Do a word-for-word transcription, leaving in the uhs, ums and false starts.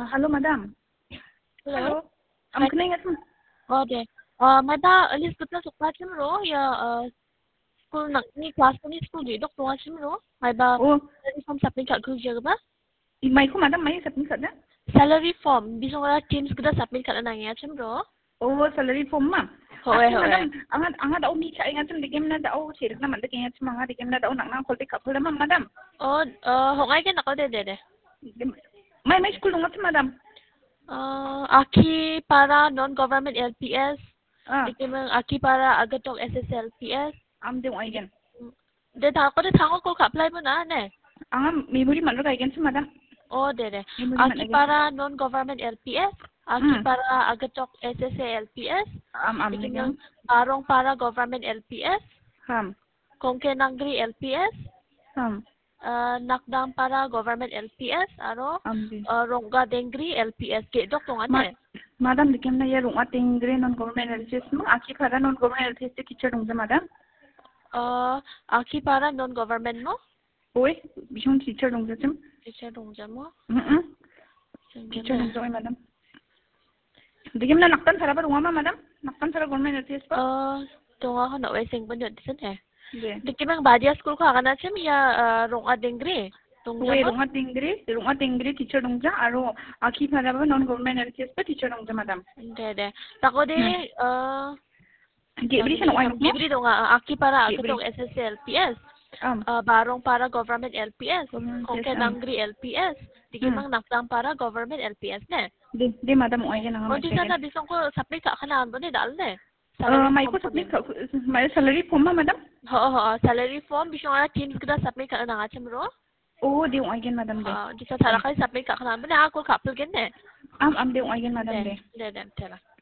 halo madam. Hello. Am kena ingat sem. Oh deh. Uh, mada alis kita suka cemro ya uh, school nak ni kelas ni school di dok tuan cemro. Mai ba Oh, salary form submit kat kerja ke ba? mai ko madam mai sapni sada. Salary form bisong ala teams kita submit kat nang ya cemro. Oh, salary form ma. Howe Aki howe. madam, angat angat au mi cha ingat sem digem na dau chirik na man de ingat sem angat digem na dau nak na kol te kapul ma madam. Oh uh, hongai ke nakal deh deh deh. Mai mai school ngat sem madam. Uh, Aki para non-government L P S. Ah, Dikimang Aki para agatok S S L P S. am de wai gen. Deh tak ko deh tangko ko apply mo na ne. Angam memory man ro kai gen sem madam. Oh deh deh. Memory man Aki again. para non-government L P S. Aki para agatok S S A L P S. Am am Dikimang digem. Barong para government L P S. Ham. Kongke Nagri L P S. Ham. Uh, Nakdang para government L P S. Aro Am di. uh, Rongga Dengri L P S. Ke dok tong Ma ane. madam digem na ya runga tingre non government L P S ma aki phara non government L P S te teacher dong madam. Uh, Aki para non-government mo. Oi, bisong teacher dong sem. Teacher dong mo. Mm. Teacher dong joy madam. Digem na naktan sara ba runga ma madam? Naktan sara government L P S pa? Uh, tunga ko na weseng pa nyo disan eh. De. Dikimang Badia School ko kana chem ya Rongga Dengri. Tungja Oi, mo. runga tingre, runga tingre teacher dong ja aro aki phara ba non government L P S pa teacher dong ja madam. De de. Tako de uh Gebri sa noy mo? Gebri dong Aki para Gebri. agatok S S L P S. Um. Uh, Barong para government L P S. Government Kongke L P S, um. Nagri L P S. Dikimang Nakdang para government L P S ne. De, de madam oy gen nga O ma di second. sana bisong ko submit ka kanaan mo ni dal ne. Uh, mai ko submit ka mai salary form ma madam? ho ho salary form bisong ala teams kita submit ka na nga chem ro. Oh, de oy gen madam de. Ah, di sa sara kay submit ka kanaan mo na ako kapil gen ne. Am am de oy gen madam de. De de tela.